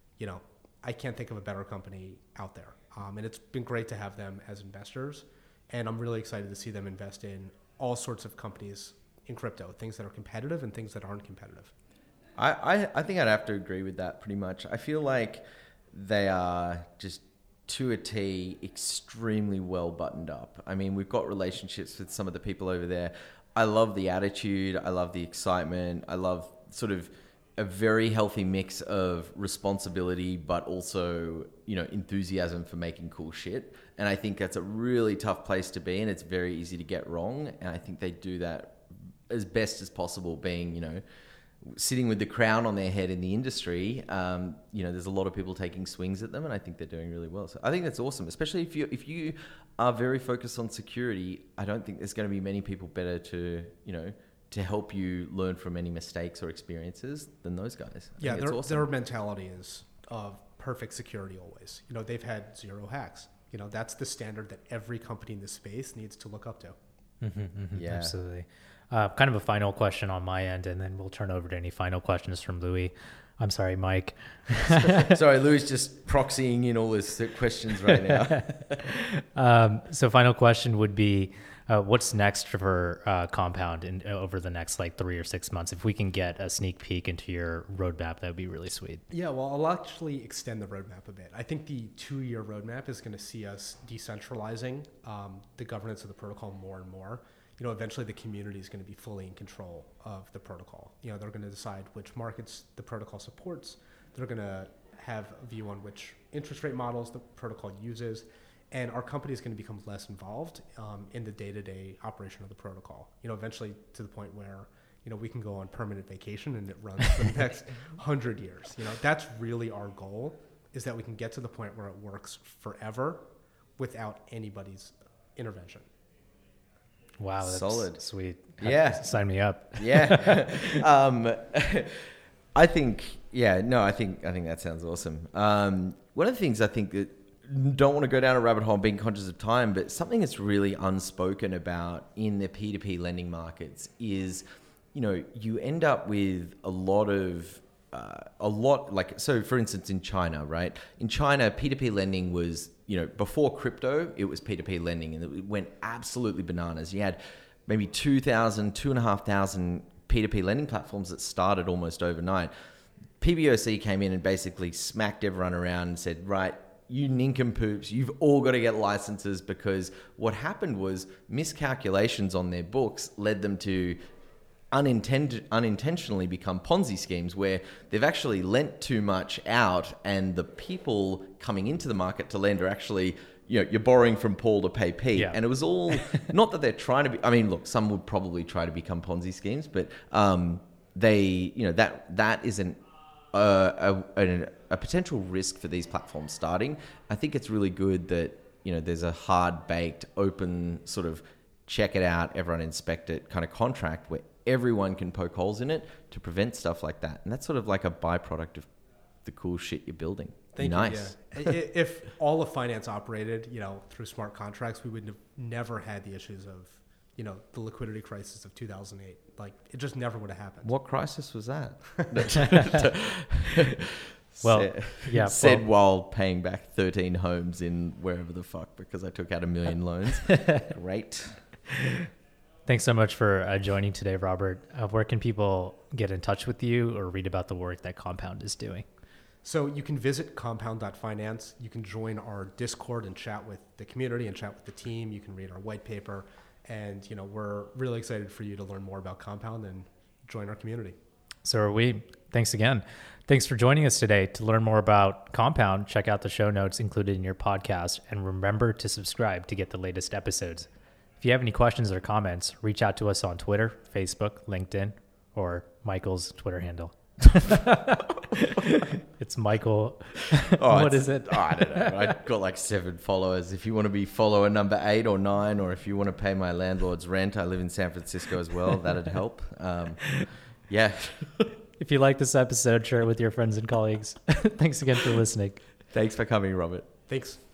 I can't think of a better company out there. And it's been great to have them as investors. And I'm really excited to see them invest in all sorts of companies in crypto, things that are competitive and things that aren't competitive. I think I'd have to agree with that pretty much. I feel like they are just to a T extremely well buttoned up. I mean, we've got relationships with some of the people over there. I love the attitude. I love the excitement. I love sort of a very healthy mix of responsibility, but also, enthusiasm for making cool shit. And I think that's a really tough place to be, and it's very easy to get wrong. And I think they do that as best as possible, being, sitting with the crown on their head in the industry. There's a lot of people taking swings at them, and I think they're doing really well. So I think that's awesome, especially if you are very focused on security. I don't think there's going to be many people better to help you learn from any mistakes or experiences than those guys. Yeah, their mentality is of perfect security always. They've had zero hacks. That's the standard that every company in this space needs to look up to. Yeah, absolutely. Kind of a final question on my end, and then we'll turn over to any final questions from Louis. I'm sorry, Mike. Sorry, Louis just proxying in all his questions right now. So final question would be, what's next for Compound over the next 3 or 6 months? If we can get a sneak peek into your roadmap, that would be really sweet. Yeah, well, I'll actually extend the roadmap a bit. I think the 2-year roadmap is going to see us decentralizing the governance of the protocol more and more. Eventually the community is going to be fully in control of the protocol. They're going to decide which markets the protocol supports. They're going to have a view on which interest rate models the protocol uses. And our company is going to become less involved in the day-to-day operation of the protocol. Eventually to the point where, we can go on permanent vacation and it runs for the next 100 years. That's really our goal, is that we can get to the point where it works forever without anybody's intervention. Wow, that's solid. Sweet. Yeah. Sign me up. Yeah. I think that sounds awesome. One of the things I think that don't want to go down a rabbit hole being conscious of time, but something that's really unspoken about in the P2P lending markets is, you end up with so for instance, in China, right? In China, P2P lending was, before crypto, it was P2P lending, and it went absolutely bananas. You had maybe 2,500 P2P lending platforms that started almost overnight. PBOC came in and basically smacked everyone around and said, right, you nincompoops, you've all got to get licenses, because what happened was miscalculations on their books led them to unintentionally become Ponzi schemes, where they've actually lent too much out, and the people coming into the market to lend are actually, you're borrowing from Paul to pay Pete. Yeah. And it was all, not that they're trying to be, I mean, look, some would probably try to become Ponzi schemes, but that isn't a potential risk for these platforms starting. I think it's really good that, there's a hard-baked, open sort of check it out, everyone inspect it kind of contract where everyone can poke holes in it to prevent stuff like that. And that's sort of like a byproduct of the cool shit you're building. Nice. Yeah. If all of finance operated, through smart contracts, we would have never had the issues of, the liquidity crisis of 2008. It just never would have happened. What crisis was that? Said while paying back 13 homes in wherever the fuck because I took out $1 million loans. Great. Thanks so much for joining today, Robert. Where can people get in touch with you or read about the work that Compound is doing? So you can visit compound.finance. You can join our Discord and chat with the community and chat with the team. You can read our white paper. And, we're really excited for you to learn more about Compound and join our community. So are we. Thanks again. Thanks for joining us today. To learn more about Compound, check out the show notes included in your podcast, and remember to subscribe to get the latest episodes. If you have any questions or comments, reach out to us on Twitter, Facebook, LinkedIn, or Michael's Twitter handle. It's Michael. What is it? I don't know. I've got like 7 followers. If you want to be follower number 8 or 9, or if you want to pay my landlord's rent, I live in San Francisco as well. That'd help. Yeah. If you like this episode, share it with your friends and colleagues. Thanks again for listening. Thanks for coming, Robert. Thanks.